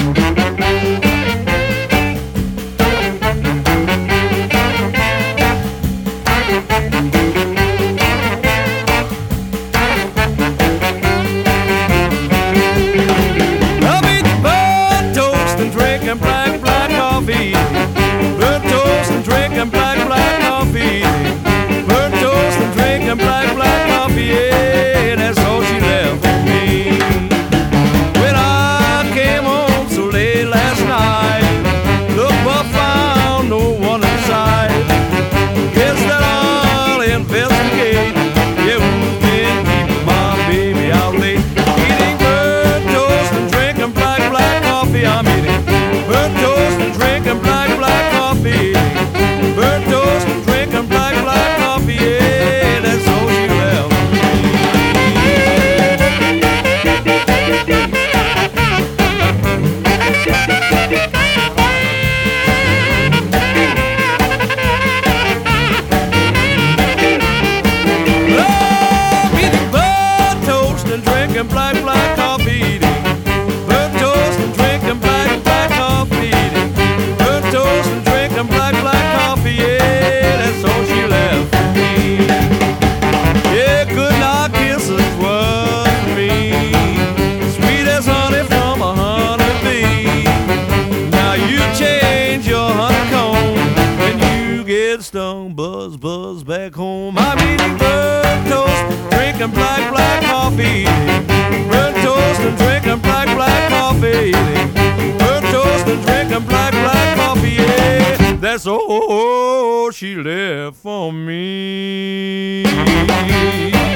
Stung, buzz, buzz back home. I'm eating burnt toast, drinking black, black coffee. Burnt toast and drinking black, black coffee. Burnt toast and drinking black, black coffee. Yeah, that's all she left for me.